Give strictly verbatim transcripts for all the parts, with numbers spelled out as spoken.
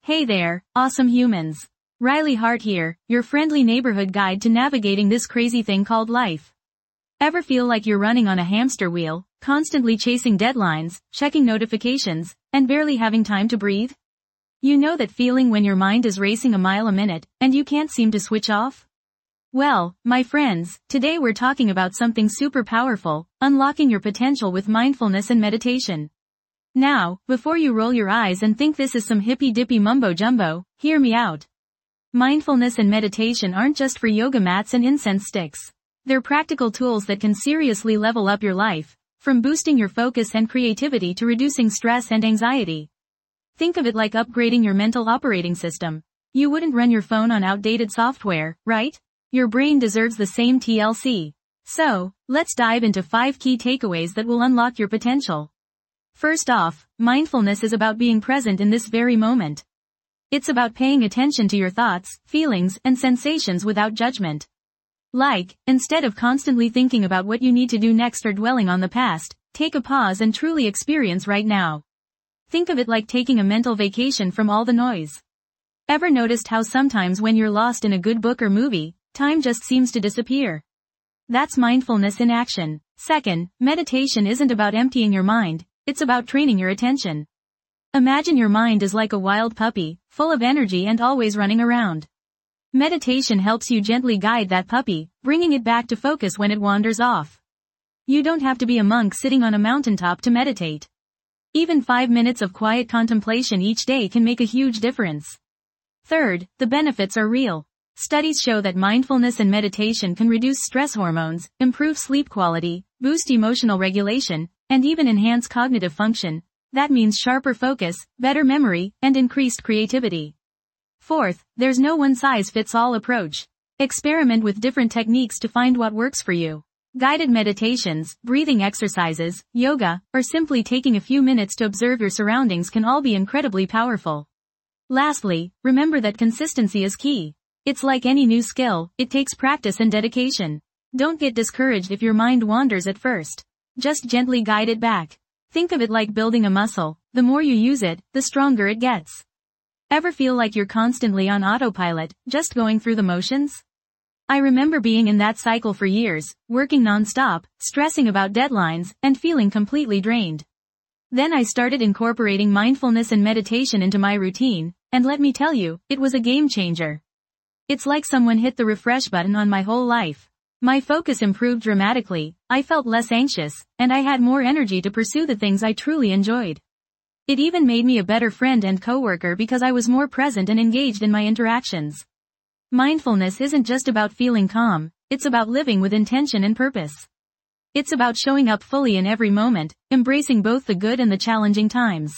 Hey there, awesome humans. Riley Hart here, your friendly neighborhood guide to navigating this crazy thing called life. Ever feel like you're running on a hamster wheel, constantly chasing deadlines, checking notifications, and barely having time to breathe? You know that feeling when your mind is racing a mile a minute, and you can't seem to switch off? Well, my friends, today we're talking about something super powerful, unlocking your potential with mindfulness and meditation. Now, before you roll your eyes and think this is some hippy-dippy mumbo-jumbo, hear me out. Mindfulness and meditation aren't just for yoga mats and incense sticks. They're practical tools that can seriously level up your life, from boosting your focus and creativity to reducing stress and anxiety. Think of it like upgrading your mental operating system. You wouldn't run your phone on outdated software, right? Your brain deserves the same T L C. So, let's dive into five key takeaways that will unlock your potential. First off, mindfulness is about being present in this very moment. It's about paying attention to your thoughts, feelings, and sensations without judgment. Like, instead of constantly thinking about what you need to do next or dwelling on the past, take a pause and truly experience right now. Think of it like taking a mental vacation from all the noise. Ever noticed how sometimes when you're lost in a good book or movie, time just seems to disappear? That's mindfulness in action. Second, meditation isn't about emptying your mind. It's about training your attention. Imagine your mind is like a wild puppy, full of energy and always running around. Meditation helps you gently guide that puppy, bringing it back to focus when it wanders off. You don't have to be a monk sitting on a mountaintop to meditate. Even five minutes of quiet contemplation each day can make a huge difference. Third, the benefits are real. Studies show that mindfulness and meditation can reduce stress hormones, improve sleep quality, boost emotional regulation, and even enhance cognitive function. That means sharper focus, better memory, and increased creativity. Fourth, there's no one-size-fits-all approach. Experiment with different techniques to find what works for you. Guided meditations, breathing exercises, yoga, or simply taking a few minutes to observe your surroundings can all be incredibly powerful. Lastly, remember that consistency is key. It's like any new skill, it takes practice and dedication. Don't get discouraged if your mind wanders at first. Just gently guide it back. Think of it like building a muscle. The more you use it, the stronger it gets. Ever feel like you're constantly on autopilot, just going through the motions? I remember being in that cycle for years, working non-stop, stressing about deadlines, and feeling completely drained. Then I started incorporating mindfulness and meditation into my routine, and let me tell you, it was a game changer. It's like someone hit the refresh button on my whole life. My focus improved dramatically, I felt less anxious, and I had more energy to pursue the things I truly enjoyed. It even made me a better friend and coworker because I was more present and engaged in my interactions. Mindfulness isn't just about feeling calm, it's about living with intention and purpose. It's about showing up fully in every moment, embracing both the good and the challenging times.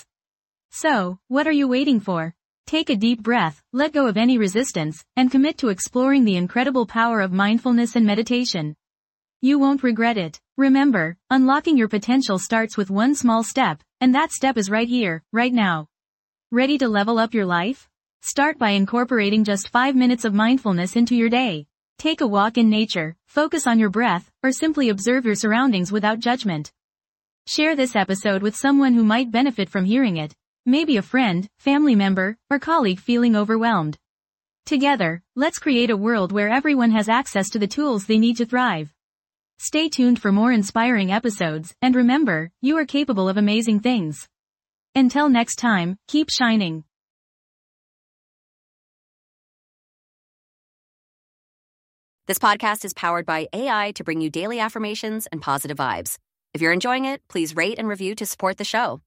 So, what are you waiting for? Take a deep breath, let go of any resistance, and commit to exploring the incredible power of mindfulness and meditation. You won't regret it. Remember, unlocking your potential starts with one small step, and that step is right here, right now. Ready to level up your life? Start by incorporating just five minutes of mindfulness into your day. Take a walk in nature, focus on your breath, or simply observe your surroundings without judgment. Share this episode with someone who might benefit from hearing it. Maybe a friend, family member, or colleague feeling overwhelmed. Together, let's create a world where everyone has access to the tools they need to thrive. Stay tuned for more inspiring episodes, and remember, you are capable of amazing things. Until next time, keep shining. This podcast is powered by A I to bring you daily affirmations and positive vibes. If you're enjoying it, please rate and review to support the show.